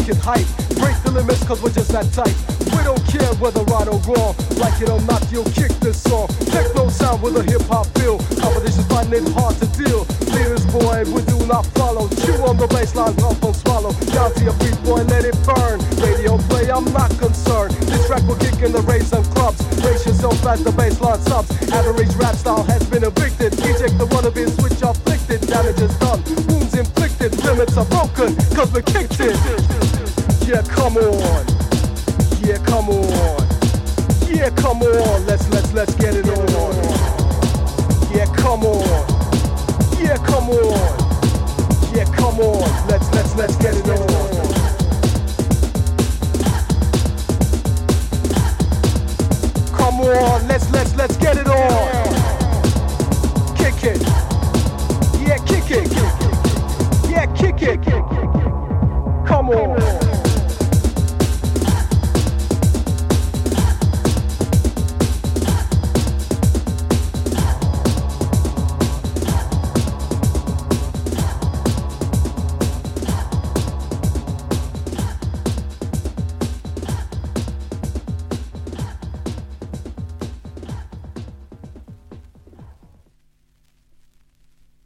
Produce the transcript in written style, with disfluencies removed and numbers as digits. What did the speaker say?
get hype. Break the limits cause we're just that tight. We don't care whether right or wrong. Like it or not, you'll kick this song. Techno sound with a hip-hop feel. Competition's finding it hard to deal. Leaders, boy, we do not follow. Chew on the baseline, pump and swallow. Down to your feet, boy, let it burn. Radio play, I'm not concerned. This track will kick in the raves and clubs. Brace yourself as the baseline subs. Average rap style has been evicted. Eject the wannabe switch afflicted. Damage is done, wounds inflicted. Limits are broken, cause we kicked it. Yeah, come on. Yeah, come on. Yeah, come on. Let's